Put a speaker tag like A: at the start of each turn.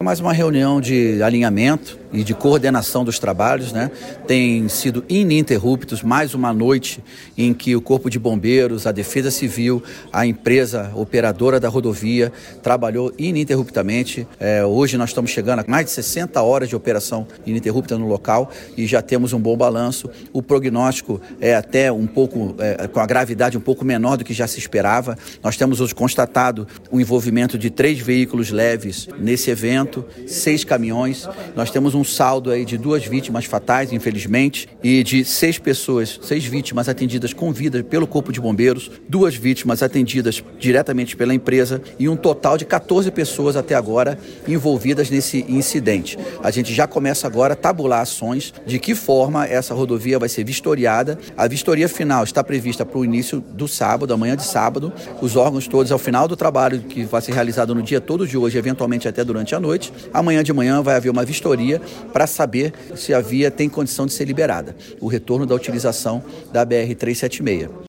A: mais uma reunião de alinhamento e de coordenação dos trabalhos, né? Tem sido ininterruptos, mais uma noite em que o Corpo de Bombeiros, a Defesa Civil, a empresa operadora da rodovia trabalhou ininterruptamente. Hoje nós estamos chegando a mais de 60 horas de operação ininterrupta no local e já temos um bom balanço. O prognóstico é até um pouco, com a gravidade um pouco menor do que já se esperava. Nós temos hoje constatado o envolvimento de 3 veículos leves nesse evento, 6 caminhões. Nós temos um saldo aí de 2 vítimas fatais, infelizmente, e de 6 vítimas atendidas com vida pelo Corpo de Bombeiros, 2 vítimas atendidas diretamente pela empresa e um total de 14 pessoas até agora envolvidas nesse incidente. A gente já começa agora a tabular ações de que forma essa rodovia vai ser vistoriada. A vistoria final está prevista para o início do sábado, amanhã de sábado. Os órgãos todos, ao final do trabalho que vai ser realizado no dia todo de hoje, eventualmente até durante a noite, amanhã de manhã vai haver uma vistoria para saber se a via tem condição de ser liberada. O retorno da utilização da BR-376.